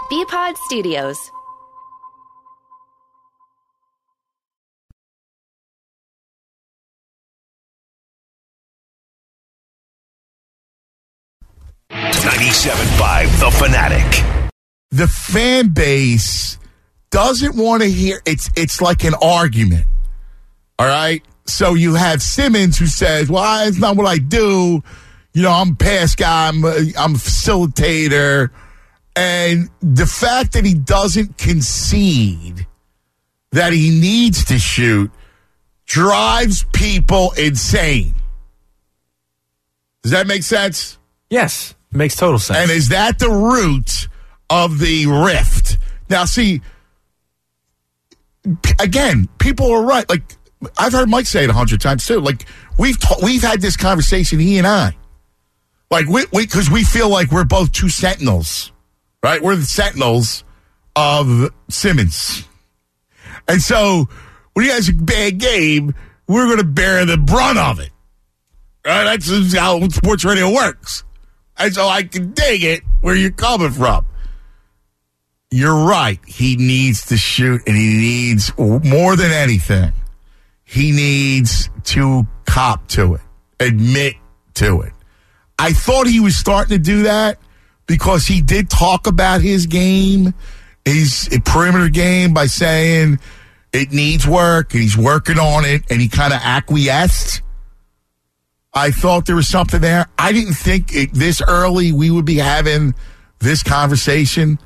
BPod Studios. .97.5 The Fanatic. The fan base doesn't want to hear it's like an argument. All right? So you have Simmons who says, well, it's not what I do. You know, I'm a pass guy. I'm a facilitator. And the fact that he doesn't concede that he needs to shoot drives people insane. Does that make sense? Yes, makes total sense. And is that the root of the rift? Now, see, again, people are right. Like, I've heard Mike say it 100 times, too. Like, we've had this conversation, he and I. Like, because we feel like we're both two sentinels, right? We're the sentinels of Simmons. And so, when he has a bad game, we're going to bear the brunt of it. Right? That's how sports radio works. And so I can dig it where you're coming from. You're right. He needs to shoot, and he needs, more than anything, he needs to cop to it, admit to it. I thought he was starting to do that because he did talk about his game, his perimeter game, by saying it needs work, and he's working on it, and he kind of acquiesced. I thought there was something there. I didn't think this early we would be having this conversation.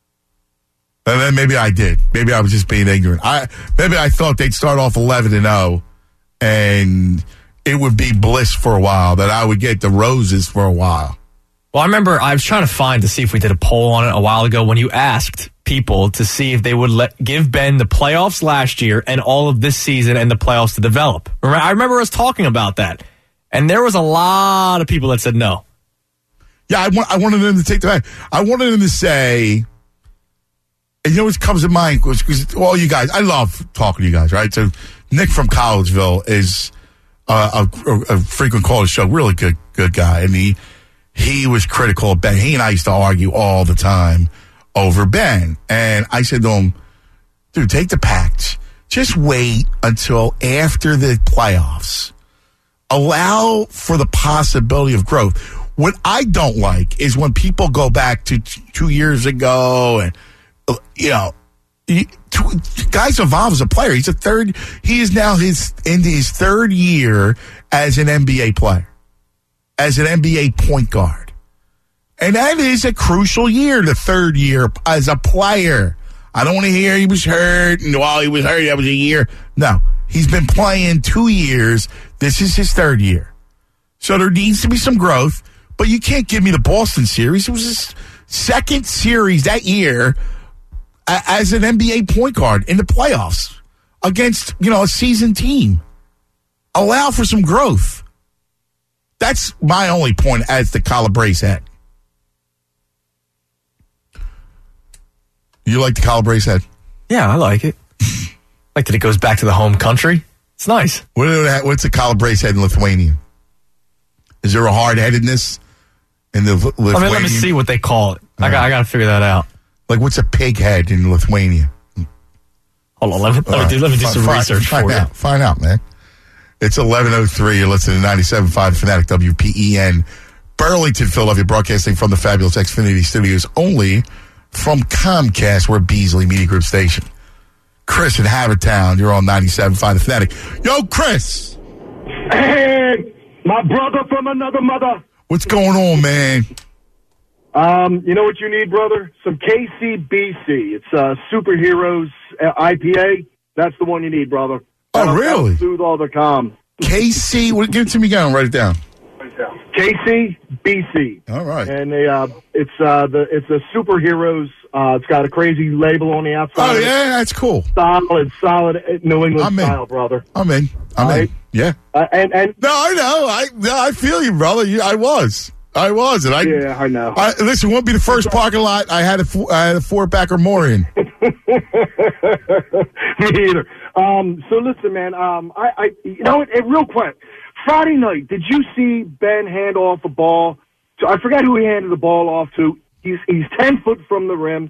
And then maybe I did. Maybe I was just being ignorant. Maybe I thought they'd start off 11-0 and it would be bliss for a while, that I would get the roses for a while. Well, I remember I was trying to see if we did a poll on it a while ago when you asked people to see if they would give Ben the playoffs last year and all of this season and the playoffs to develop. I remember us talking about that. And there was a lot of people that said no. Yeah, I wanted them to take the back. I wanted them to say, and you know what comes to mind? Because all you guys, I love talking to you guys, right? So Nick from Collegeville is a frequent caller show, really good guy. And he was critical of Ben. He and I used to argue all the time over Ben. And I said to him, dude, take the pact. Just wait until after the playoffs. Allow for the possibility of growth. What I don't like is when people go back to 2 years ago and, you know, guys evolve as a player. He is now into his third year as an NBA player, as an NBA point guard. And that is a crucial year, the third year as a player. I don't want to hear he was hurt, and while he was hurt, that was a year. No, he's been playing 2 years. This is his third year. So there needs to be some growth, but you can't give me the Boston series. It was his second series that year as an NBA point guard in the playoffs against, you know, a seasoned team. Allow for some growth. That's my only point as the Calabrese head. You like the Calabrese head? Yeah, I like it. Like that it goes back to the home country. It's nice. What's a Calabrese head in Lithuanian? Is there a hard-headedness in the Lithuanian? I mean, let me see what they call it. I got to figure that out. Like, what's a pig head in Lithuania? Hold on, let me do some research for you. Find out, man. It's 11:03. You're listening to 97.5 Fanatic WPEN, Burlington, Philadelphia, broadcasting from the fabulous Xfinity Studios, only from Comcast. We're a Beasley Media Group station. Chris in Havertown, you're on 97.5 The Fanatic. Yo, Chris. Hey, my brother from another mother. What's going on, man? You know what you need, brother? Some KCBC. It's Superheroes IPA. That's the one you need, brother. Oh, really? Soothe all the calm. KC, give it to me again. I'll write it down. KCBC. All right. And it's a Superheroes. It's got a crazy label on the outside. Oh, yeah, that's cool. Solid New England style, brother. I'm in. Yeah. And no, I know. I feel you, brother. I was. And I know. Listen, it won't be the first parking lot I had a 4-pack or more in. Me either. So listen, man. Real quick. Friday night, did you see Ben hand off a ball? I forgot who he handed the ball off to. He's 10 foot from the rim.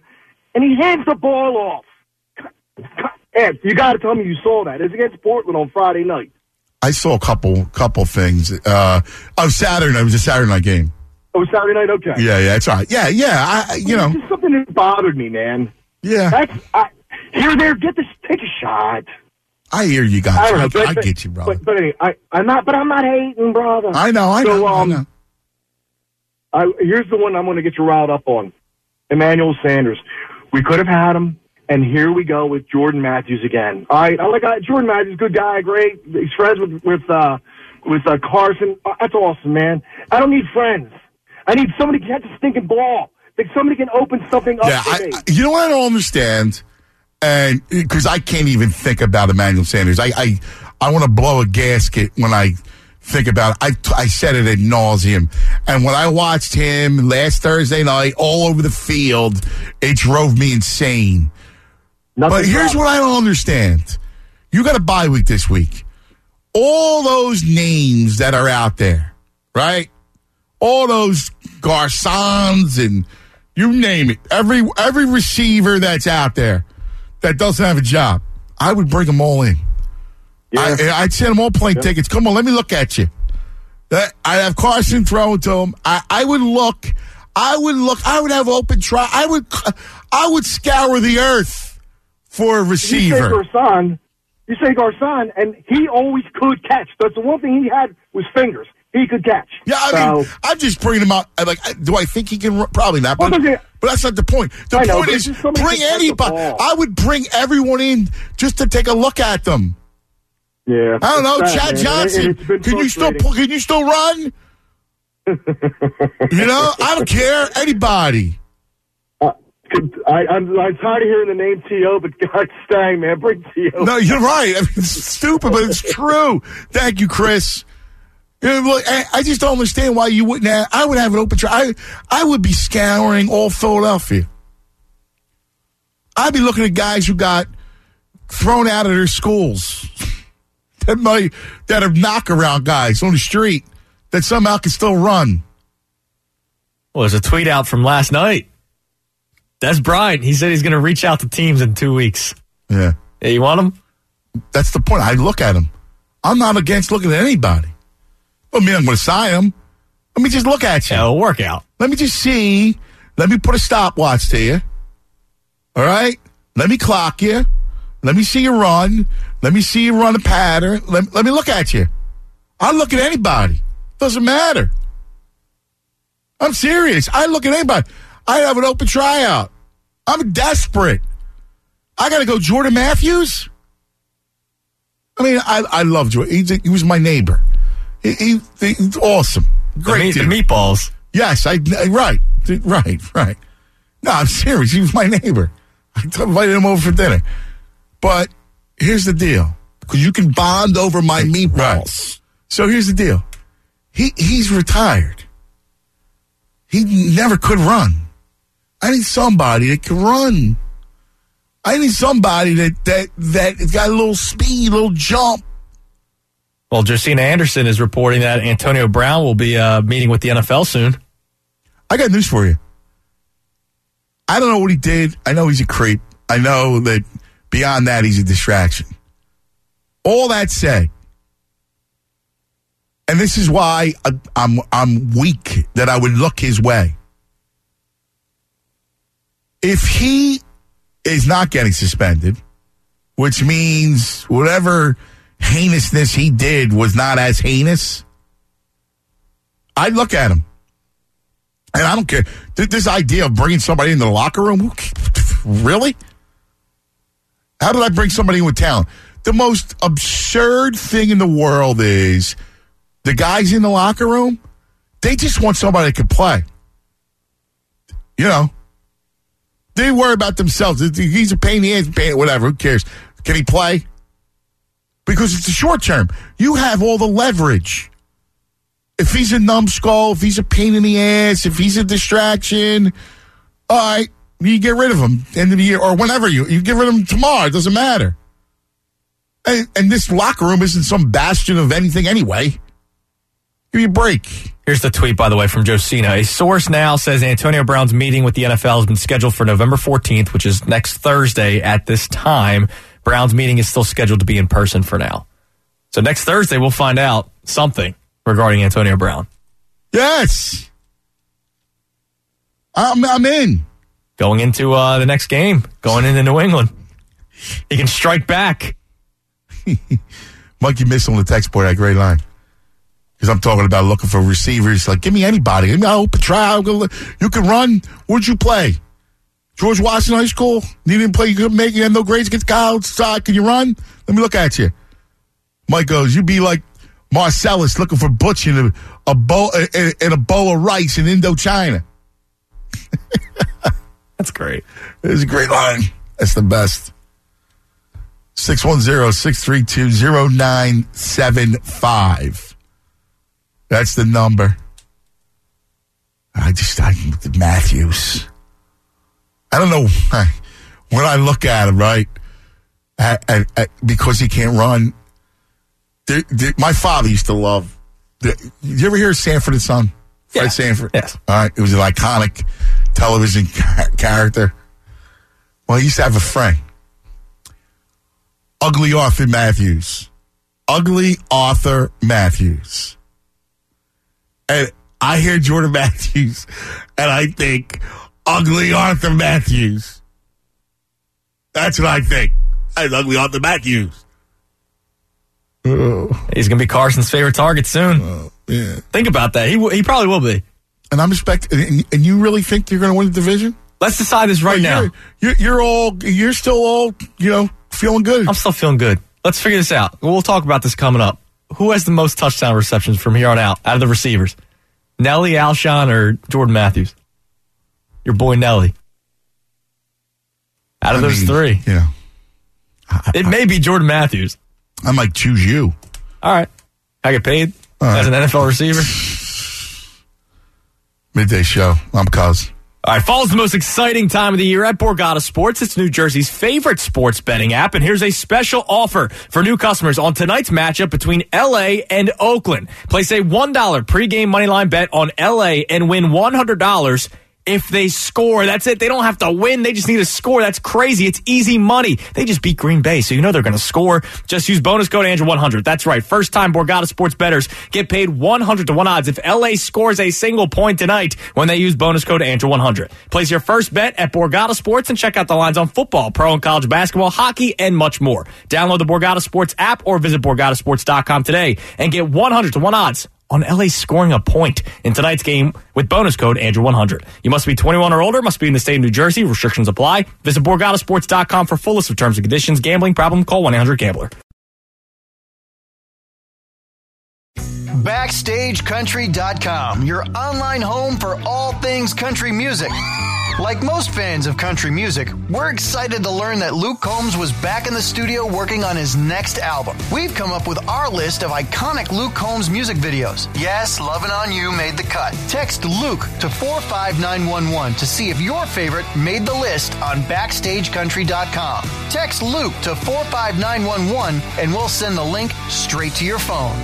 and he hands the ball off. Ed, you got to tell me you saw that. It's against Portland on Friday night. I saw a couple things. Saturday night. It was a Saturday night game. Oh, Saturday night? Okay. Yeah, it's all right. Yeah. It's just something that bothered me, man. Yeah. Here, there, take a shot. I hear you guys. I get you, brother. But anyway, I'm not hating, brother. I know. I know. Here's the one I'm going to get you riled up on. Emmanuel Sanders. We could have had him, and here we go with Jordan Matthews again. All right, Jordan Matthews, good guy, great. He's friends with Carson. That's awesome, man. I don't need friends. I need somebody to catch a stinking ball. Like somebody can open something up for me. You know what I don't understand? And because I can't even think about Emmanuel Sanders. I want to blow a gasket when I think about it. I said it ad nauseum. And when I watched him last Thursday night all over the field, it drove me insane. But here's what I don't understand. You got a bye week this week. All those names that are out there, right? All those Garcons and you name it. Every receiver that's out there that doesn't have a job, I would bring them all in. Yeah. I'd send them all plane tickets. Come on, let me look at you. I'd have Carson throwing to them. I would look. I would have open try. I would scour the earth for a receiver. You say Garcon, and he always could catch. That's the one thing he had was fingers. He could catch. Yeah, I mean, I'm just bringing him out. Do I think he can run? Probably not, but that's not the point. The point is, bring anybody. I would bring everyone in just to take a look at them. Yeah. I don't know, Chad Johnson. Can you still run? I don't care. Anybody. I'm tired of hearing the name T.O., but God dang, man, bring T.O. No, you're right. I mean, it's stupid, but it's true. Thank you, Chris. Look, I just don't understand why you wouldn't have. I would have an open try. I would be scouring all Philadelphia. I'd be looking at guys who got thrown out of their schools. That are knock-around guys on the street that somehow can still run. Well, there's a tweet out from last night. Des Bryant, he said he's going to reach out to teams in 2 weeks. Yeah. Yeah, you want him? That's the point. I look at him. I'm not against looking at anybody. I mean, I'm going to sign him. Let me just look at you. Yeah, it'll work out. Let me just see. Let me put a stopwatch to you. All right? Let me clock you. Let me see you run. Let me see you run a pattern. Let me look at you. I'll look at anybody. Doesn't matter. I'm serious. I look at anybody. I have an open tryout. I'm desperate. I got to go Jordan Matthews? I mean, I love Jordan. He was my neighbor. He's awesome. Great the meatballs. Yes, right. No, I'm serious. He was my neighbor. I invited him over for dinner. But here's the deal. Because you can bond over my meatballs. Right. So here's the deal. He's retired. He never could run. I need somebody that can run. I need somebody that got a little speed, a little jump. Well, Josina Anderson is reporting that Antonio Brown will be meeting with the NFL soon. I got news for you. I don't know what he did. I know he's a creep. I know that beyond that, he's a distraction. All that said, and this is why I'm weak that I would look his way. If he is not getting suspended, which means whatever heinousness he did was not as heinous, I'd look at him. And I don't care. This idea of bringing somebody into the locker room, really? How did I bring somebody in with talent? The most absurd thing in the world is the guys in the locker room, they just want somebody that can play. They worry about themselves. He's a pain in the ass, whatever, who cares? Can he play? Because it's the short term. You have all the leverage. If he's a numbskull, if he's a pain in the ass, if he's a distraction, all right, you get rid of him end of the year or whenever you get rid of him tomorrow. It doesn't matter. And this locker room isn't some bastion of anything anyway. Give me a break. Here's the tweet, by the way, from Josina. A source now says Antonio Brown's meeting with the NFL has been scheduled for November 14th, which is next Thursday at this time. Brown's meeting is still scheduled to be in person for now. So next Thursday, we'll find out something regarding Antonio Brown. Yes. I'm in. Going into the next game, going into New England. He can strike back. Monkey missed on the text board, that great line. Because I'm talking about looking for receivers. Like, give me anybody. Give me open trial. You can run. Where'd you play? George Washington High School? You didn't play. You couldn't make. You had no grades against college. Can you run? Let me look at you. Mike goes, you be like Marcellus looking for Butch in a bowl of rice in Indochina. That's great. It's a great line. That's the best. 610-632-0975. That's the number. Matthews. I don't know. When I look at him, right, because he can't run, my father used to love. You ever hear of Sanford and Son? Fred Sanford? Yes. All right. It was an iconic television character. Well, he used to have a friend. Ugly Arthur Matthews. And I hear Jordan Matthews, and I think, Ugly Arthur Matthews. That's what I think. That's Ugly Arthur Matthews. He's going to be Carson's favorite target soon. Yeah. Think about that. He probably will be. And I'm expecting. And you really think you're going to win the division? Let's decide this right now. You're still all, feeling good. I'm still feeling good. Let's figure this out. We'll talk about this coming up. Who has the most touchdown receptions from here on out of the receivers? Nelly, Alshon, or Jordan Matthews? Your boy Nelly. Out of those three. It may be Jordan Matthews. I might choose you. All right. I get paid as an NFL receiver. Midday show. I'm Cuz. All right, fall's the most exciting time of the year at Borgata Sports. It's New Jersey's favorite sports betting app, and here's a special offer for new customers on tonight's matchup between L.A. and Oakland. Place a $1 pregame moneyline bet on L.A. and win $100 if they score. That's it. They don't have to win. They just need to score. That's crazy. It's easy money. They just beat Green Bay, so you know they're going to score. Just use bonus code Andrew100. That's right. First-time Borgata Sports bettors get paid 100 to 1 odds if L.A. scores a single point tonight when they use bonus code Andrew100. Place your first bet at Borgata Sports and check out the lines on football, pro and college basketball, hockey, and much more. Download the Borgata Sports app or visit BorgataSports.com today and get 100 to 1 odds on LA scoring a point in tonight's game with bonus code Andrew100. You must be 21 or older, must be in the state of New Jersey. Restrictions apply. Visit BorgataSports.com for full list of terms and conditions. Gambling problem? Call 1-800-GAMBLER. BackstageCountry.com, your online home for all things country music. Like most fans of country music, we're excited to learn that Luke Combs was back in the studio working on his next album. We've come up with our list of iconic Luke Combs music videos. Yes, Lovin' On You made the cut. Text Luke to 45911 to see if your favorite made the list on BackstageCountry.com. Text Luke to 45911 and we'll send the link straight to your phone.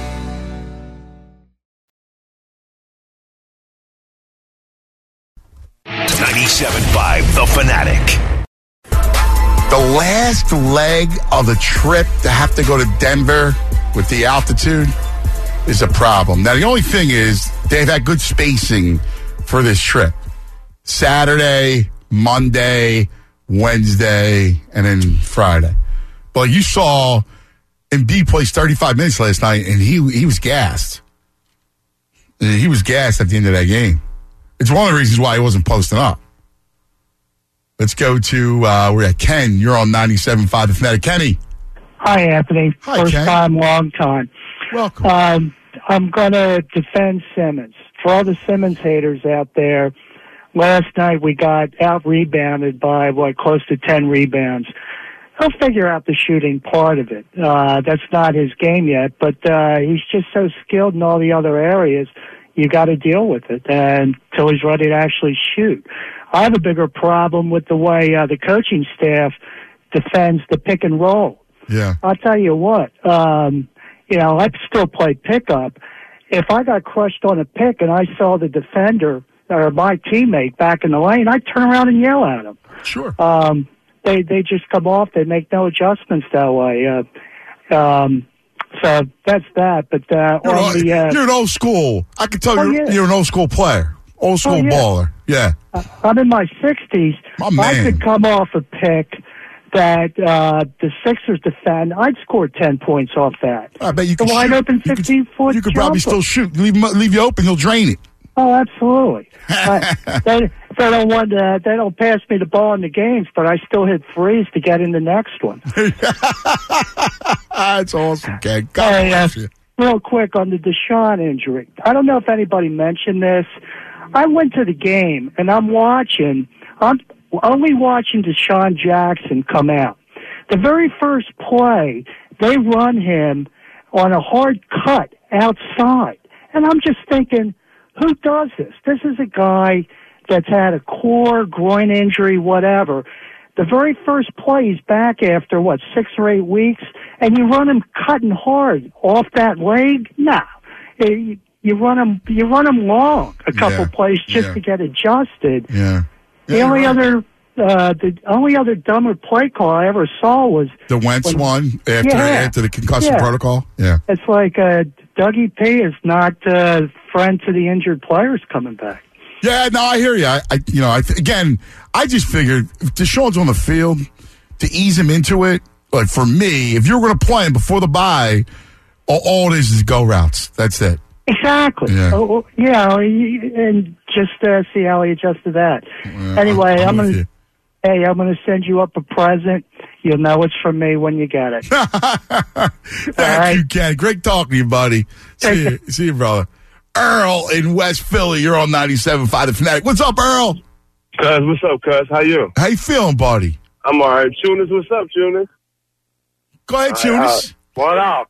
$97.5 The Fanatic. The last leg of the trip to have to go to Denver with the altitude is a problem. Now, the only thing is they've had good spacing for this trip. Saturday, Monday, Wednesday, and then Friday. But you saw Embiid plays 35 minutes last night, and he was gassed. He was gassed at the end of that game. It's one of the reasons why he wasn't posting up. Let's go to, we're at Ken. You're on 97.5 The Fanatic. Kenny. Hi, Anthony. Hi, First Ken. time, long time. Welcome. I'm going to defend Simmons. For all the Simmons haters out there, last night we got out-rebounded by, close to 10 rebounds. He'll figure out the shooting part of it. That's not his game yet, but he's just so skilled in all the other areas. You got to deal with it until he's ready to actually shoot. I have a bigger problem with the way the coaching staff defends the pick and roll. Yeah. I'll tell you what, I still play pickup, if I got crushed on a pick and I saw the defender or my teammate back in the lane, I'd turn around and yell at him. Sure. They just come off. They make no adjustments that way. So that's that. But you're an old school. I can tell you're an old school player, old school baller. Yeah. I'm in my 60s. I could come off a pick that the Sixers defend. I'd score 10 points off that. I bet you could wide open 15-foot. You could probably still shoot. Leave you open. He'll drain it. Oh, absolutely. They don't want. They don't pass me the ball in the games, but I still hit threes to get in the next one. That's awesome, Ken. God bless you. Real quick on the Deshaun injury. I don't know if anybody mentioned this. I went to the game and I'm only watching Deshaun Jackson come out. The very first play, they run him on a hard cut outside, and I'm just thinking, who does this? This is a guy that's had a core, groin injury, whatever. The very first play, he's back after, 6 or 8 weeks, and you run him cutting hard off that leg? No. You run him long a couple plays just to get adjusted. Yeah. The only other dumber play call I ever saw was the Wentz one after the concussion protocol. Yeah. It's like Dougie P is not friend to the injured players coming back. Yeah, no, I hear you. I just figured if Deshaun's on the field to ease him into it. Like for me, if you're going to play him before the bye, all it is go routes. That's it. Exactly. Yeah. And just see how he adjusts to that. Anyway, I'm going to send you up a present. You'll know it's from me when you get it. Thank you, Ken. Great talking to you, buddy. See you, brother. Earl in West Philly. You're on 97.5 The Fanatic. What's up, Earl? Cuz, what's up, cuz? How you? How you feeling, buddy? I'm all right. Tunis, what's up, Tunis? Go ahead, Tunis. What up?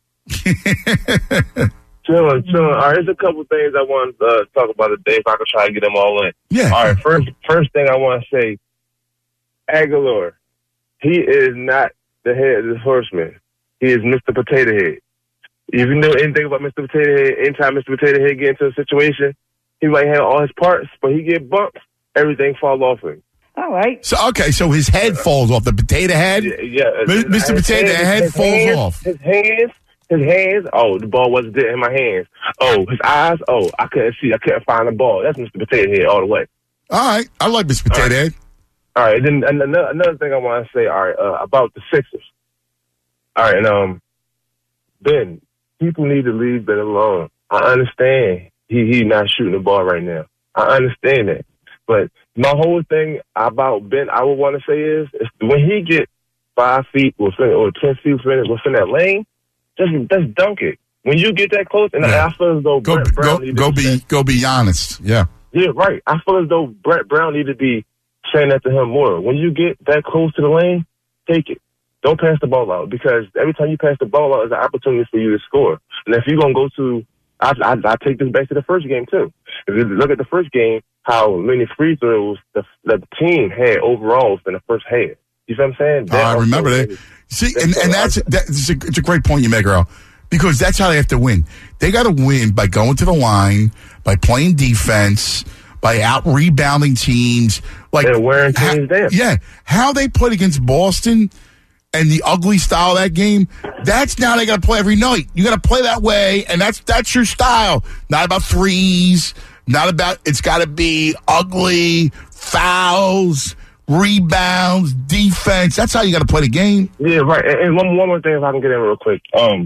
Chilling. All right, there's a couple things I want to talk about today if I can try to get them all in. Yeah. All right, first thing I want to say, Aguilar, he is not the head of the horseman. He is Mr. Potato Head. If you know anything about Mr. Potato Head, anytime Mr. Potato Head get into a situation, he might have all his parts, but he get bumped, everything fall off him. All right. So his head falls off. The potato head? Yeah. Mr. Potato Head falls off. His hands, the ball wasn't there in my hands. His eyes, I couldn't see. I couldn't find the ball. That's Mr. Potato Head all the way. All right. I like Mr. Potato Head. All right. Then another thing I want to say, about the Sixers. All right. Ben, people need to leave Ben alone. I understand he not shooting the ball right now. I understand that. But my whole thing about Ben, I would want to say is when he get 5 feet or 10 feet within that lane, just dunk it. When you get that close, and I feel as though Brett Brown go be honest. Yeah. Yeah, right. I feel as though Brett Brown need to be saying that to him more. When you get that close to the lane, take it. Don't pass the ball out, because every time you pass the ball out is an opportunity for you to score. And if you're going to go to, I take this back to the first game too. If you look at the first game, how many free throws the team had overall in the first half. You know what I'm saying? I remember that. See, and it's a great point you make, Earl, because that's how they have to win. They got to win by going to the line, by playing defense, by out-rebounding teams. And wearing teams down. Yeah. How they played against Boston and the ugly style of that game, that's now they got to play every night. You got to play that way, and that's your style. Not about threes, not about, it's got to be ugly, fouls, rebounds, defense. That's how you got to play the game. Yeah, right. And one more thing, if I can get in real quick.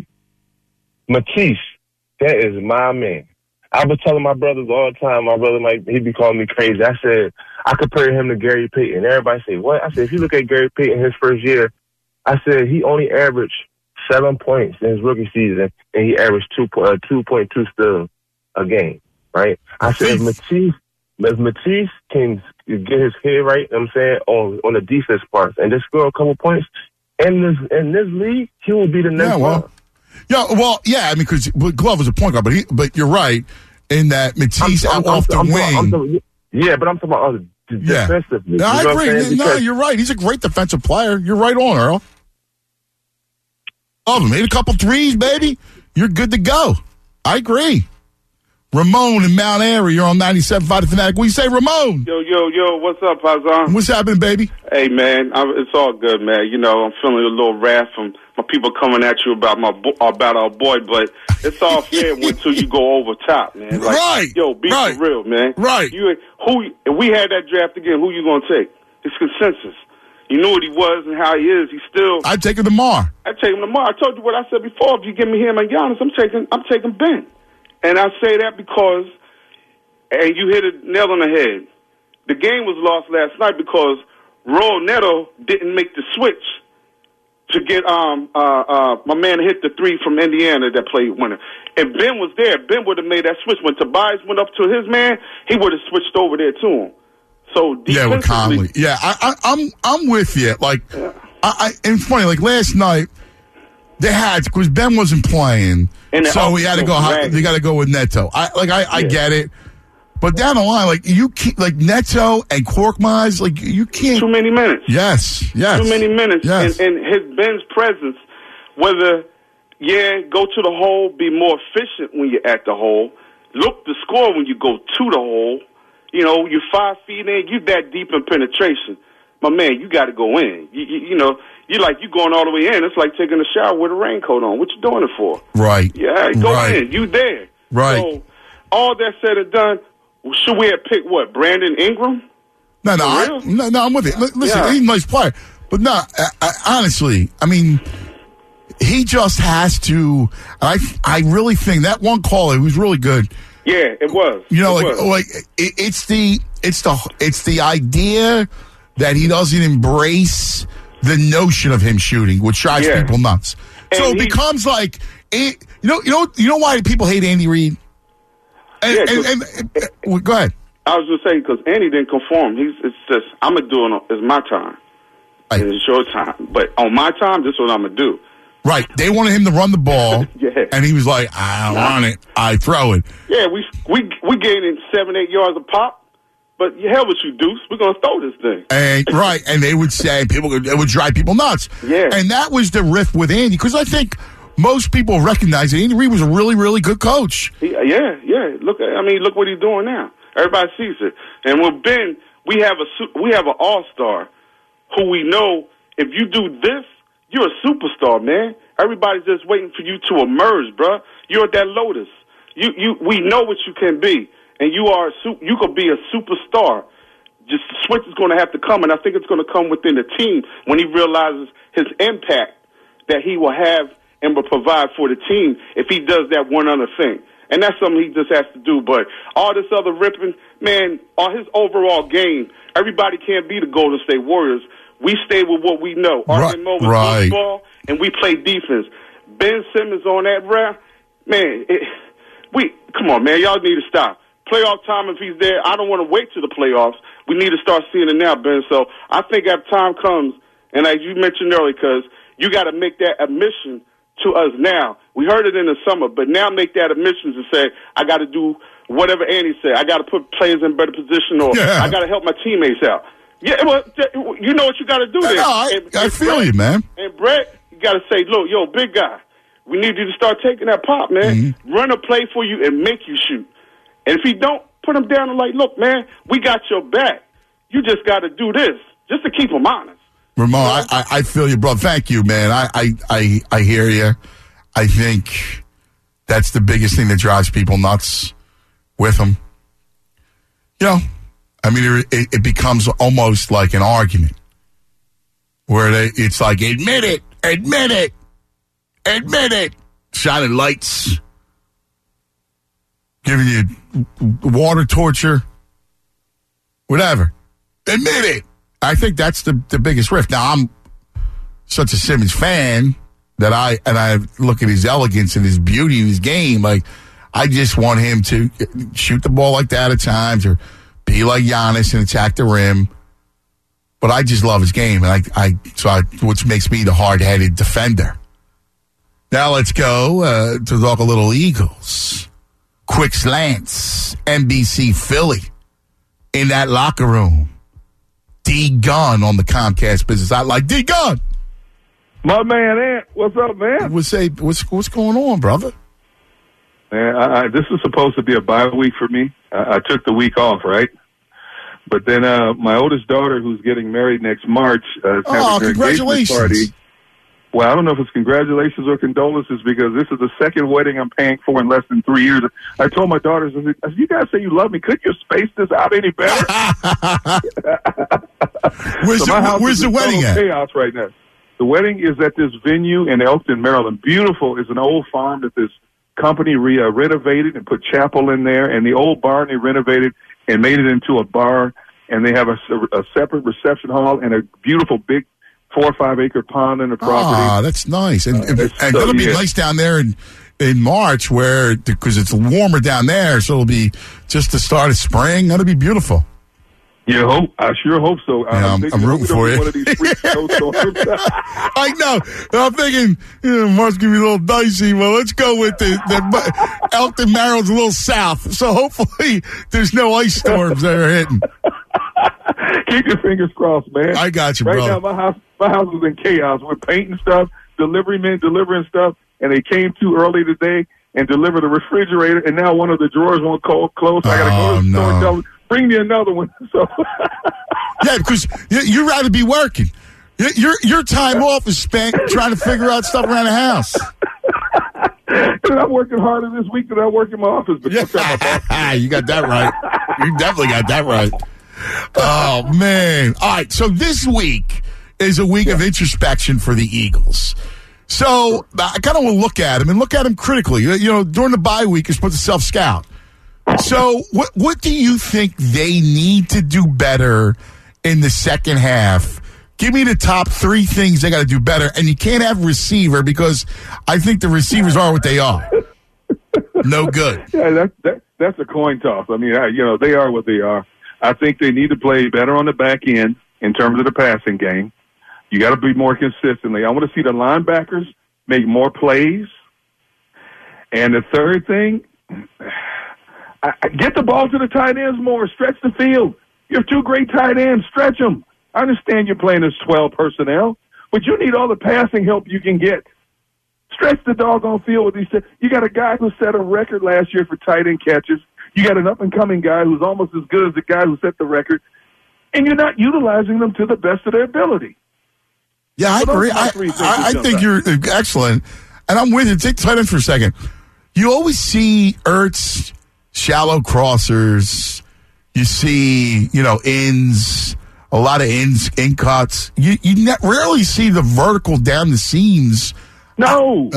Matisse, that is my man. I was telling my brothers all the time, my brother he'd be calling me crazy. I said, I compare him to Gary Payton. Everybody say, what? I said, if you look at Gary Payton his first year, I said he only averaged 7 points in his rookie season, and he averaged 2.2 steals a game, right? I said, if Matisse can get his head right, you know what I'm saying, on the defense parts and just score a couple points in this league, he will be the next one. I mean, because Glove was a point guard, but you're right in that Matisse off the wing. But I'm talking about defensively. No, I agree. No, you're right. He's a great defensive player. You're right on, Earl. Love him. Made a couple threes, baby. You're good to go. I agree. Ramon in Mount Airy. You're on 97.5 The Fanatic. What do you say, Ramon? Yo, what's up, Pazan? What's happening, baby? Hey, man, it's all good, man. You know, I'm feeling a little wrath from my people coming at you about our boy, but it's all fair until you go over top, man. Like, right. Yo, be for real, man. Right. If we had that draft again, who you going to take? It's consensus. You knew what he was and how he is. He's still. I'd take him tomorrow. I'd take him tomorrow. I told you what I said before. If you give me him and Giannis, I'm taking Ben. And I say that because, and you hit a nail on the head. The game was lost last night because Raul Neto didn't make the switch to get my man hit the three from Indiana that played winner. If Ben was there, Ben would have made that switch. When Tobias went up to his man, he would have switched over there to him. So yeah, with Conley. Yeah, I'm with you. Like, and it's funny. Like last night, they had because Ben wasn't playing, so we had to go. They got to go with Neto. I get it, but down the line, like you keep like Neto and Korkmaz, like you can't. Too many minutes. Yes. Too many minutes. Yes. And his Ben's presence, whether go to the hole, be more efficient when you're at the hole. Look to score when you go to the hole. You know, you're 5 feet in, you that deep in penetration. My man, you got to go in. You know, you're like you going all the way in. It's like taking a shower with a raincoat on. What you doing it for? Right. Yeah, go in. You there. Right. So, all that said and done, should we have picked what? Brandon Ingram? No, I'm with it. Listen, he's a nice player. But no, honestly, I mean, he just has to. I really think that one call, it was really good. Yeah, it was. You know, it's the idea that he doesn't embrace the notion of him shooting, which drives people nuts. And so it becomes like, you know why people hate Andy Reid? Go ahead. I was just saying because Andy didn't conform. It's just I'm gonna do it. It's my time. Right. It's your time, but on my time, this is what I'm gonna do. Right. They wanted him to run the ball, and he was like, I don't want it. I throw it. Yeah, we gaining 7-8 yards a pop, but hell with you, Deuce. We're going to throw this thing. And and they would say, it would drive people nuts. Yeah. And that was the riff with Andy, because I think most people recognize that Andy Reid was a really, really good coach. Yeah. Look what he's doing now. Everybody sees it. And with Ben, we have an all-star who we know if you do this, you're a superstar, man. Everybody's just waiting for you to emerge, bruh. You're at that Lotus. We know what you can be, and you could be a superstar. Just the switch is going to have to come, and I think it's going to come within the team when he realizes his impact that he will have and will provide for the team if he does that one other thing. And that's something he just has to do. But all this other ripping, man, on his overall game, everybody can't be the Golden State Warriors. We stay with what we know. Arvin Mo was football, and we play defense. Ben Simmons on that round, man, come on, man. Y'all need to stop. Playoff time, if he's there, I don't want to wait till the playoffs. We need to start seeing it now, Ben. So I think as time comes, and as you mentioned earlier, because you got to make that admission to us now. We heard it in the summer, but now make that admission to say, I got to do whatever Andy said. I got to put players in better position, or I got to help my teammates out. Yeah, well, you know what you got to do there. No, I feel you, man. And Brett, you got to say, look, yo, big guy, we need you to start taking that pop, man. Mm-hmm. Run a play for you and make you shoot. And if he don't, put him down and like, look, man, we got your back. You just got to do this just to keep him honest. Ramon, I feel you, bro. Thank you, man. I hear you. I think that's the biggest thing that drives people nuts with him. You know, I mean, it becomes almost like an argument where it's like, admit it, shining lights, giving you water torture, whatever. Admit it. I think that's the biggest rift. Now, I'm such a Simmons fan that I look at his elegance and his beauty and his game. Like, I just want him to shoot the ball like that at times, or be like Giannis and attack the rim. But I just love his game, and which makes me the hard-headed defender. Now let's go to talk a little Eagles. Quick slants, NBC Philly in that locker room. D Gunn on the Comcast Business Hotline. D Gunn, my man, Ant. What's up, man? What's going on, brother? Man, this is supposed to be a bye week for me. I took the week off, right? But then my oldest daughter, who's getting married next March, is having her engagement party. Well, I don't know if it's congratulations or condolences because this is the second wedding I'm paying for in less than 3 years. I told my daughters, I said, you guys say you love me. Could you space this out any better? Where's the wedding at? Chaos right now. The wedding is at this venue in Elkton, Maryland. Beautiful. It's an old farm that this company renovated and put chapel in there. And the old barn they renovated and made it into a bar. And they have a separate reception hall and a beautiful big 4 or 5 acre pond in the property. Ah, that's nice. And it'll be nice down there in March because it's warmer down there. So it'll be just the start of spring. That'll be beautiful. You hope? I sure hope so. Yeah, I'm rooting for you. One of these snowstorms. I know. I'm thinking, March can be a little dicey. Well, let's go with the Elkton, Maryland's a little south. So hopefully there's no ice storms that are hitting. Keep your fingers crossed, man. I got you, right brother. Now, my house is in chaos. We're painting stuff, delivery men delivering stuff, and they came too early today and delivered a refrigerator, and now one of the drawers won't close. I got to go to the store and tell them, bring me another one. So yeah, because you'd rather be working. Your time off is spent trying to figure out stuff around the house. I'm working harder this week than I work in my office. But you got that right. You definitely got that right. Oh, man. All right, so this week is a week of introspection for the Eagles. So I kind of want to look at them critically. During the bye week, you're supposed to self-scout. So what do you think they need to do better in the second half? Give me the top 3 things they got to do better. And you can't have a receiver because I think the receivers are what they are. No good. Yeah, that's a coin toss. I mean, they are what they are. I think they need to play better on the back end in terms of the passing game. You got to be more consistently. I want to see the linebackers make more plays. And the third thing, get the ball to the tight ends more. Stretch the field. You have 2 great tight ends. Stretch them. I understand you're playing as 12 personnel, but you need all the passing help you can get. Stretch the doggone field with these. You got a guy who set a record last year for tight end catches. You got an up-and-coming guy who's almost as good as the guy who set the record, and you're not utilizing them to the best of their ability. Yeah, I agree. I think you're excellent, and I'm with you. Take the tight end for a second. You always see Ertz, shallow crossers. You see, ins, a lot of in cuts. You rarely see the vertical down the seams. No.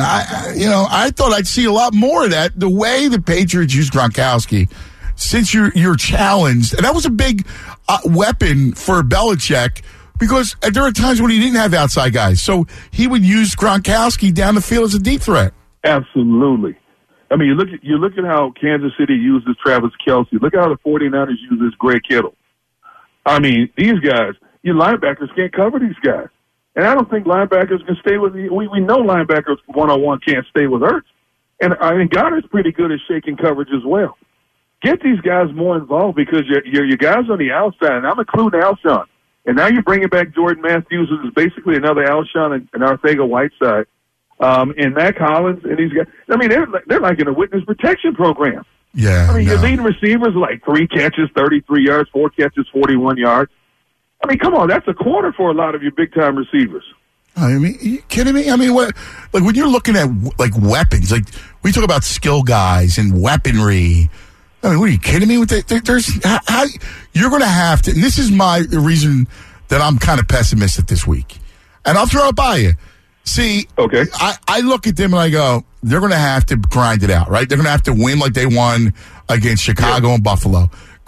I thought I'd see a lot more of that. The way the Patriots use Gronkowski, since you're challenged, and that was a big weapon for Belichick because there were times when he didn't have outside guys. So he would use Gronkowski down the field as a deep threat. Absolutely. I mean, you look at how Kansas City uses Travis Kelce. Look at how the 49ers uses Greg Kittle. I mean, these guys, your linebackers can't cover these guys. And I don't think linebackers can stay with – we know linebackers one-on-one can't stay with Ertz. And I mean, Goddard's pretty good at shaking coverage as well. Get these guys more involved because your guys on the outside, and I'm including Alshon. And now you're bringing back Jordan Matthews, who is basically another Alshon and Arcega-Whiteside. And Mac Hollins and these guys. I mean, they're like in a witness protection program. Yeah. I mean, your leading receivers are like 3 catches, 33 yards, 4 catches, 41 yards. I mean, come on, that's a quarter for a lot of your big-time receivers. I mean, are you kidding me? I mean, what? Like when you're looking at like weapons, like we talk about skill guys and weaponry. I mean, what are you kidding me? There's how you're going to have to. And this is my reason that I'm kind of pessimistic this week. And I'll throw it by you. See, okay. I look at them and I go, they're going to have to grind it out, right? They're going to have to win like they won against Chicago and Buffalo.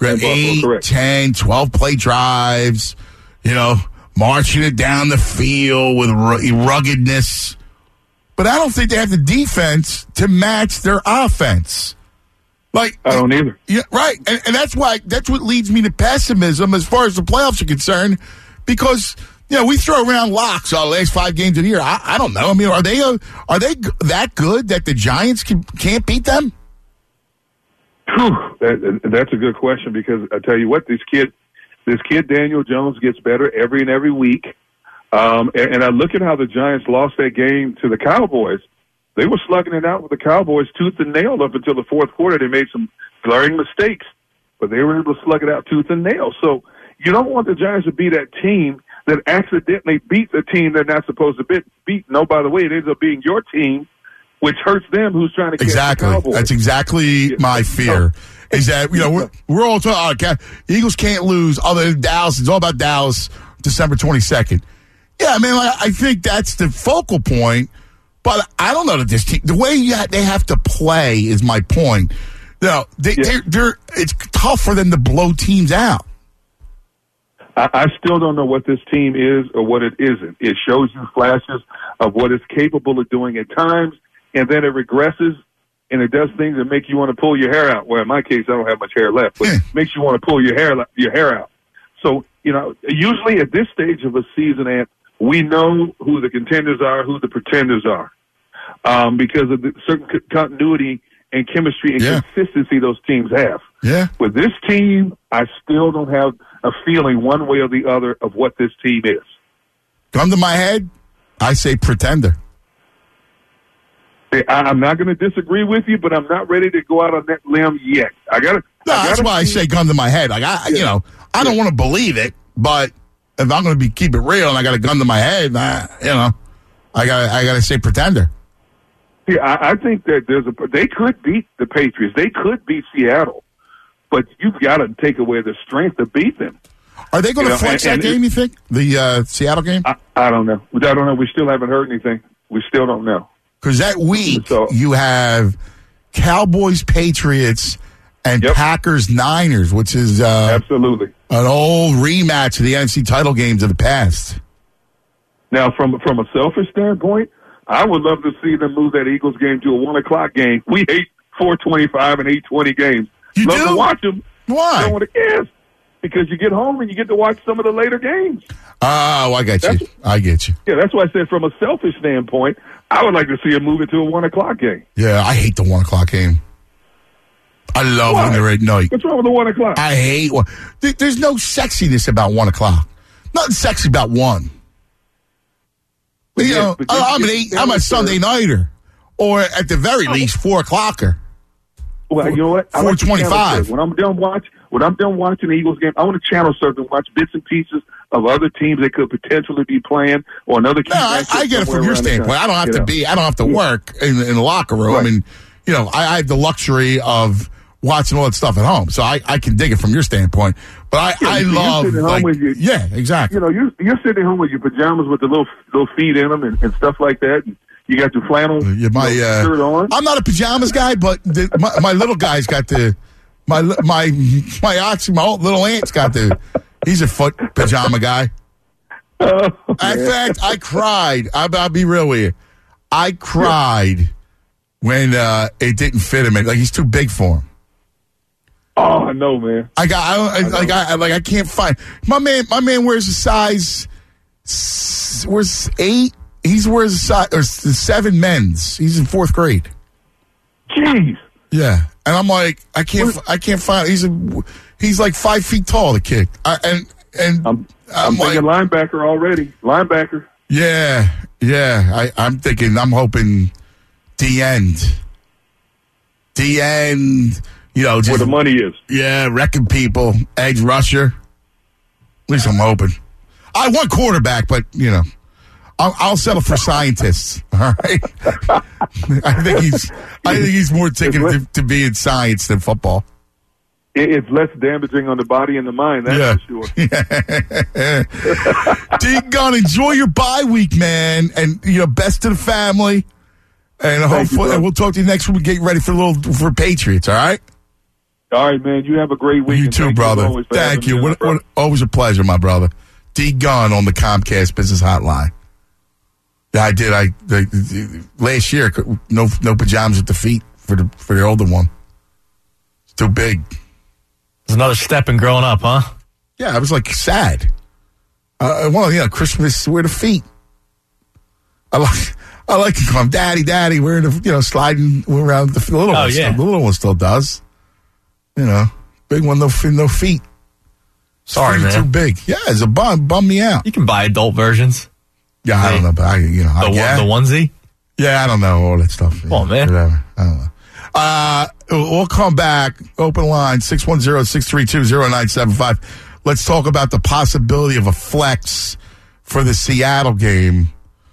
8, 10, 12 play drives, marching it down the field with ruggedness. But I don't think they have the defense to match their offense. Like I don't either. Yeah, right. And that's what leads me to pessimism as far as the playoffs are concerned, because we throw around locks the last 5 games of the year. I don't know. I mean, are they that good that the Giants can't beat them? That's a good question because I tell you what, this kid Daniel Jones gets better every week. And I look at how the Giants lost that game to the Cowboys. They were slugging it out with the Cowboys tooth and nail up until the fourth quarter. They made some glaring mistakes, but they were able to slug it out tooth and nail. So you don't want the Giants to be that team that accidentally beat the team they're not supposed to beat. No, by the way, it ends up being your team, which hurts them who's trying to catch the Cowboys. That's exactly my fear. Is that, we're all talking, Eagles can't lose other than Dallas. It's all about Dallas, December 22nd. Yeah, I think that's the focal point. But I don't know that this team, the way they have to play is my point. It's tough for them to blow teams out. I still don't know what this team is or what it isn't. It shows you flashes of what it's capable of doing at times, and then it regresses, and it does things that make you want to pull your hair out. Well, in my case, I don't have much hair left, but it makes you want to pull your hair out. So, usually at this stage of a season, we know who the contenders are, who the pretenders are, because of the certain continuity and chemistry and consistency those teams have. Yeah. With this team, I still don't have a feeling one way or the other of what this team is. Come to my head, I say pretender. I'm not going to disagree with you, but I'm not ready to go out on that limb yet. That's why I say gun to my head. I don't want to believe it, but if I'm going to keep it real and I got a gun to my head, I got to say pretender. Yeah, I think that they could beat the Patriots. They could beat Seattle, but you've got to take away the strength to beat them. Are they going to flex that game, you think? The Seattle game? I don't know. We still haven't heard anything. We still don't know. Because that week, you have Cowboys, Patriots, and Packers, Niners, which is absolutely an old rematch of the NFC title games of the past. Now, from a selfish standpoint, I would love to see them move that Eagles game to a 1:00 game. We hate 4:25 and 8:20 games. You love do? to watch them. Why? I don't want to guess. Because you get home and you get to watch some of the later games. Oh, I get you. Yeah, that's why I said from a selfish standpoint, I would like to see them move it to a 1:00 game. Yeah, I hate the 1:00 game. I love when they're at night. What's wrong with the 1:00? I hate there's no sexiness about 1:00. Nothing sexy about 1. I'm a Sunday nighter, or at the very least 4:00er. Well, you know what? 4:25. When I'm done watching the Eagles game, I want to channel surf and watch bits and pieces of other teams that could potentially be playing, or another. No, I get it from your standpoint. I don't have to work in the locker room, right. and I have the luxury of watching all that stuff at home, so I can dig it from your standpoint. But I love, exactly. You're sitting at home with your pajamas with the little feet in them and stuff like that. And you got your flannel shirt on. I'm not a pajamas guy, but my little guy's got my little aunt's got he's a foot pajama guy. Oh, in fact, I cried. I'll be real with you. I cried when it didn't fit him. Like, he's too big for him. Oh, I know, man. I can't find my man. My man wears a size 8. He wears a size 7 men's. He's in 4th grade. Jeez. Yeah, and I'm like, I can't find. He's like 5 feet tall. The kid. I'm thinking linebacker already. Linebacker. Yeah. I'm hoping D end. Just where the money is. Yeah, wrecking people, edge rusher. At least I'm hoping. I want quarterback, but I'll settle for scientists. All right. I think he's more ticketed to be in science than football. It's less damaging on the body and the mind. That's for sure. D-Gun, enjoy your bye week, man, and best to the family. And hopefully, we'll talk to you next week. Get ready for Patriots. All right. All right, man. You have a great week. You too, brother. Thank you. Always a pleasure, my brother. D-Gun on the Comcast Business Hotline. Yeah, I did. Last year, no pajamas at the feet for the older one. It's too big. It's another step in growing up, huh? Yeah, I was like sad. Christmas, wear the feet. I like to call him Daddy, wearing the sliding around the little one. Yeah. The little one still does. Big one, no feet. Sorry, man. Too big. Yeah, it's a bum me out. You can buy adult versions. Yeah, I don't know, but the onesie. Yeah, I don't know all that stuff. Oh, man. Whatever. I don't know. We'll come back. Open line 610-632-0975. Let's talk about the possibility of a flex for the Seattle game.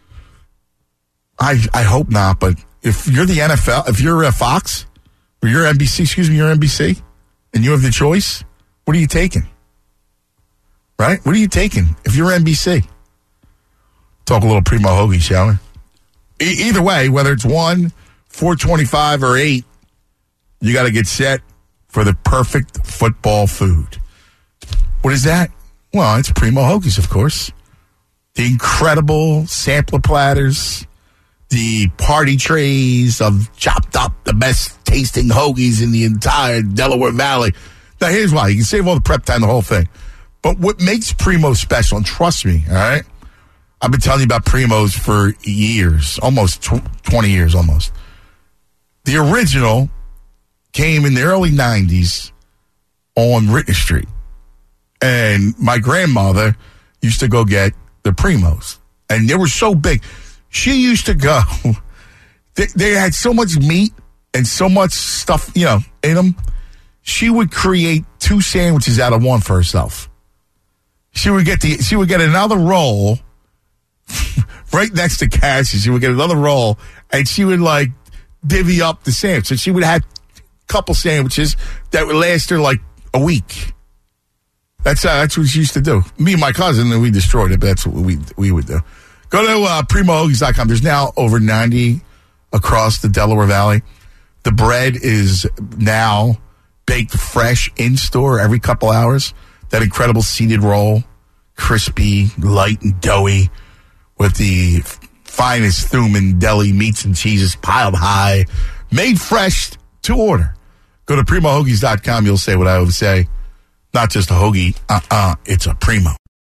I hope not, but if you're the NFL, if you're Fox or you're NBC, and you have the choice, what are you taking? Right? What are you taking if you're NBC? Talk a little Primo Hoagie, shall we? Either way, whether it's 1, 425, or 8, you got to get set for the perfect football food. What is that? Well, it's Primo Hoagies, of course. The incredible sampler platters, the party trays of chopped up, the best tasting hoagies in the entire Delaware Valley. Now, here's why. You can save all the prep time, the whole thing. But what makes Primo special, and trust me, all right? I've been telling you about Primos for years, almost 20 years almost. The original came in the early 90s on Ritter Street. And my grandmother used to go get the Primos. And they were so big. She used to go. They had so much meat and so much stuff, in them. She would create 2 sandwiches out of one for herself. She would get another roll right next to Cassie. She would get another roll, and she would divvy up the sandwich. So she would have a couple sandwiches that would last her a week. That's what she used to do. Me and my cousin, we destroyed it, but that's what we would do. Go to PrimoHoagies.com. There's now over 90 across the Delaware Valley. The bread is now baked fresh in store every couple hours. That incredible seeded roll, crispy, light, and doughy, with the finest Thuman deli meats and cheeses piled high, made fresh to order. Go to PrimoHoagies.com. You'll say what I always say. Not just a hoagie. It's a Primo.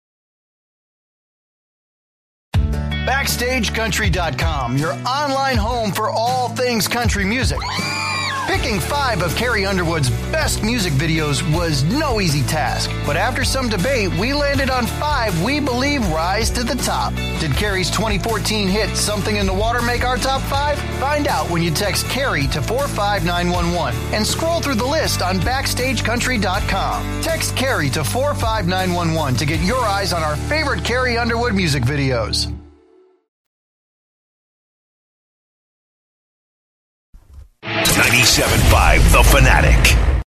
BackstageCountry.com, your online home for all things country music. Picking 5 of Carrie Underwood's best music videos was no easy task, but after some debate, we landed on 5 we believe rise to the top. Did Carrie's 2014 hit Something in the Water make our top 5? Find out when you text Carrie to 45911 and scroll through the list on BackstageCountry.com. Text Carrie to 45911 to get your eyes on our favorite Carrie Underwood music videos. $97.5 The Fanatic.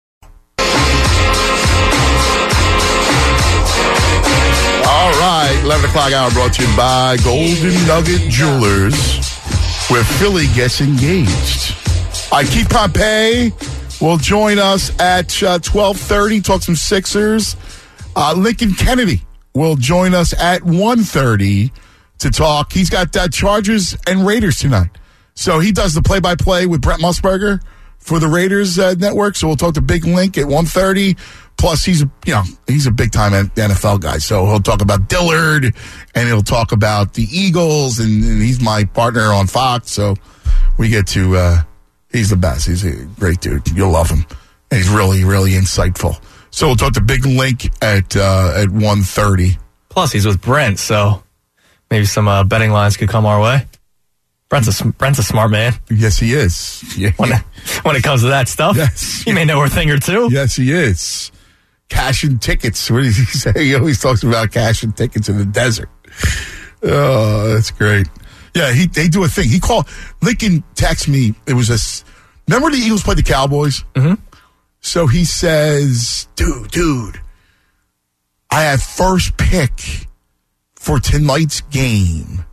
All right, 11 o'clock hour brought to you by Golden Nugget Jewelers, where Philly gets engaged. All right, Keith Pompey will join us at 12:30, talk some Sixers. Lincoln Kennedy will join us at 1:30 to talk. He's got Chargers and Raiders tonight. So he does the play-by-play with Brent Musburger for the Raiders network. So we'll talk to Big Link at 1:30. Plus, he's a big-time NFL guy. So he'll talk about Dillard, and he'll talk about the Eagles, and he's my partner on Fox. So we get to he's the best. He's a great dude. You'll love him. And he's really, really insightful. So we'll talk to Big Link at 1:30. Plus, he's with Brent, so maybe some betting lines could come our way. Brent's a smart man. Yes, he is. Yeah. When it comes to that stuff, yes, he may know a thing or two. Yes, he is. Cashing tickets. What does he say? He always talks about cashing tickets in the desert. Oh, that's great. Yeah, they do a thing. He called Lincoln. Texted me. It was remember the Eagles played the Cowboys? Mm-hmm. So he says, dude, I have first pick for tonight's game.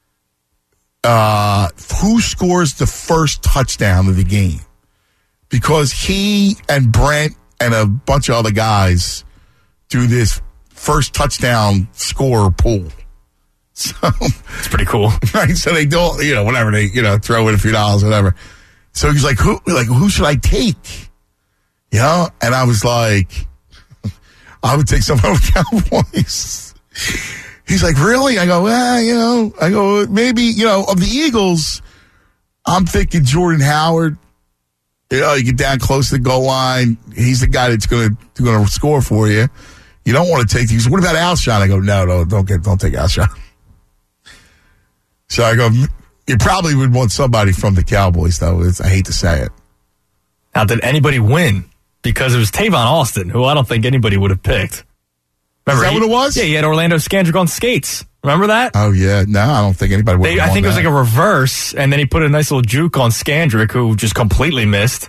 Who scores the first touchdown of the game? Because he and Brent and a bunch of other guys do this first touchdown scorer pool. So it's pretty cool. Right? So they do, whatever, they, throw in a few dollars, whatever. So he's like, who should I take? And I was like, I would take some of the Cowboys. He's like, really? I go, maybe, of the Eagles, I'm thinking Jordan Howard. You get down close to the goal line. He's the guy that's going to score for you. You don't want to take these. What about Alshon? I go, no, don't take Alshon. So I go, You probably would want somebody from the Cowboys, though. I hate to say it. Now, did anybody win? Because it was Tavon Austin, who I don't think anybody would have picked. Remember, Is that what it was? Yeah, he had Orlando Scandrick on skates. Remember that? Oh, yeah. No, I don't think anybody would have won I think that. it was like a reverse, and then he put a nice little juke on Scandrick, who just completely missed.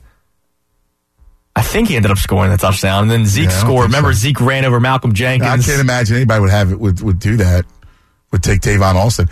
I think he ended up scoring the touchdown, and then Zeke scored. Remember, Zeke ran over Malcolm Jenkins. I can't imagine anybody would do that, would take Tavon Austin.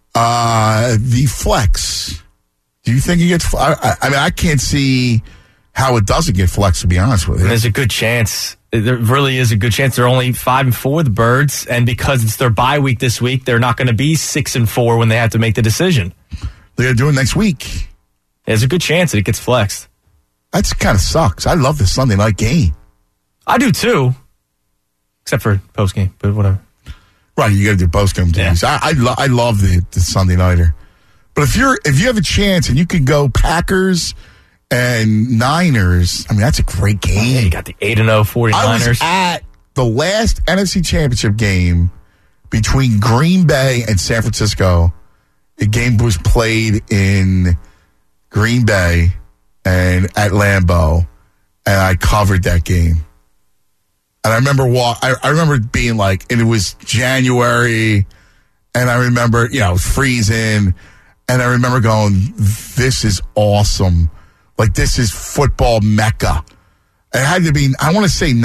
The flex. Do you think he gets... I mean, I can't see how it doesn't get flex, to be honest with you. There's a good chance. There really is a good chance. They're only 5-4, the Birds, and because it's their bye week this week, they're not going to be 6-4 when they have to make the decision. They're going to do it next week. There's a good chance that it gets flexed. That kind of sucks. I love this Sunday night game. I do too, except for post game, but whatever. Right, you got to do post game games. Yeah. I love the Sunday nighter. But if you have a chance and you could go Packers and Niners, I mean that's a great game. Yeah, you got the 8-0 49ers. I was at the last NFC Championship game between Green Bay and San Francisco. The game was played in Green Bay and at Lambeau, and I covered that game. And I remember I remember being like, and it was January, and I remember, it was freezing, and I remember going, this is awesome. Like, this is football Mecca. It had to be, I want to say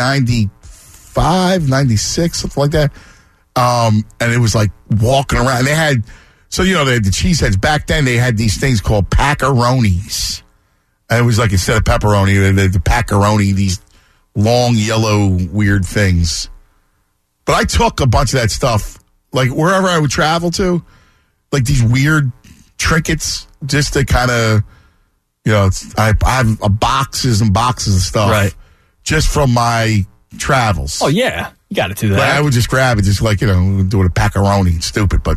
95, 96, something like that. And it was like walking around. And they had, they had the cheeseheads. Back then, they had these things called packaronis. And it was like, instead of pepperoni, the packaroni, these long, yellow, weird things. But I took a bunch of that stuff, like wherever I would travel to, like these weird trinkets, just to kind of, I have boxes and boxes of stuff, right, just from my travels. Oh, yeah. You got to do that. Like, I would just grab it, just like, do it a packaroni. Stupid, but,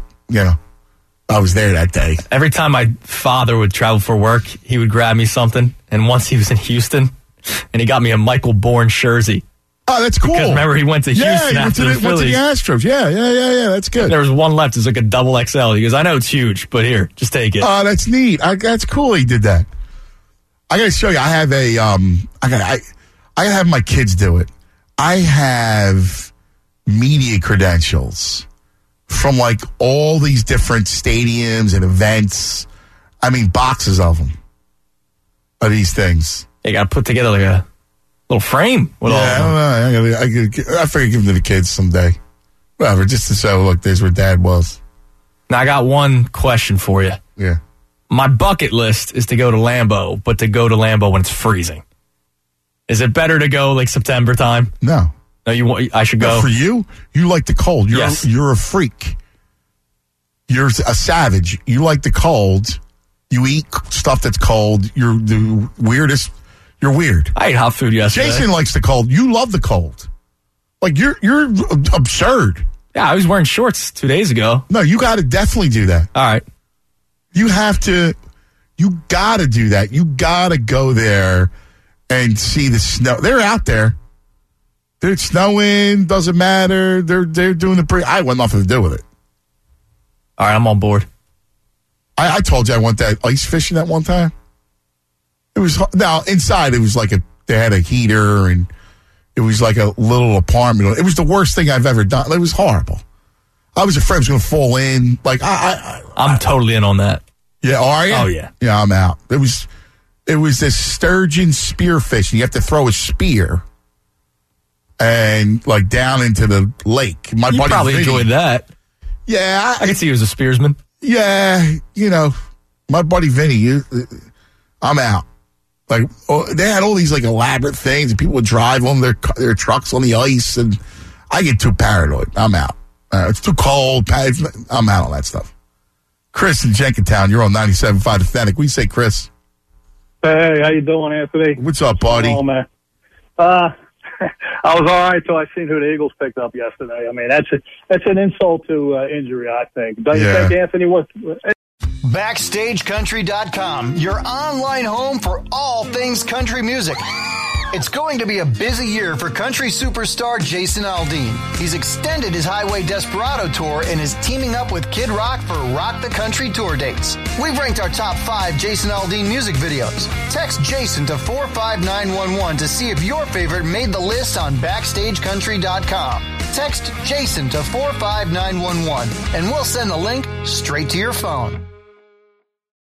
I was there that day. Every time my father would travel for work, he would grab me something. And once he was in Houston, and he got me a Michael Bourne jersey. Oh, that's cool. Because remember, he went to Houston after the Phillies. Went to the Astros. Yeah. That's good. There was one left. It was like a double XL. He goes, I know it's huge, but here, just take it. Oh, that's neat. That's cool he did that. I got to show you. I have I got to have my kids do it. I have media credentials from like all these different stadiums and events. I mean, boxes of them, of these things. You got to put together like a little frame with all of them. I don't know. I figure give them to the kids someday. Whatever, just to show, look, there's where Dad was. Now, I got one question for you. Yeah. My bucket list is to go to Lambeau, but to go to Lambeau when it's freezing. Is it better to go like September time? No. No, I should go. No, for you like the cold. You're a freak. You're a savage. You like the cold. You eat stuff that's cold. You're the weirdest. You're weird. I ate hot food yesterday. Jason likes the cold. You love the cold. Like, you're absurd. Yeah, I was wearing shorts 2 days ago. No, you got to definitely do that. All right. You got to do that. You got to go there and see the snow. They're out there. It's snowing. Doesn't matter. They're doing the I want nothing to do with it. All right, I'm on board. I told you I went that ice fishing at one time. It was, now inside it was like they had a heater and it was like a little apartment. It was the worst thing I've ever done. It was horrible. I was afraid I was going to fall in. Like I'm totally in on that. Yeah, are you? Oh yeah. Yeah, I'm out. It was this sturgeon spear fishing. You have to throw a spear and like down into the lake. My buddy probably Vinny, enjoyed that. Yeah, I can see he was a spearsman. Yeah, my buddy Vinny. I'm out. Like, they had all these like elaborate things, and people would drive on their trucks on the ice, and I get too paranoid. I'm out. It's too cold. I'm out on that stuff. Chris in Jenkintown, you're on 97.5 The Fanatic. What do you say, Chris? Hey, how you doing, Anthony? What's up, buddy? Oh, man. I was all right until I seen who the Eagles picked up yesterday. I mean, that's an insult to injury, I think. Don't you think, Anthony? BackstageCountry.com, your online home for all things country music. It's going to be a busy year for country superstar Jason Aldean. He's extended his Highway Desperado tour and is teaming up with Kid Rock for Rock the Country tour dates. We've ranked our top 5 Jason Aldean music videos. Text Jason to 45911 to see if your favorite made the list on BackstageCountry.com. Text Jason to 45911 and we'll send the link straight to your phone.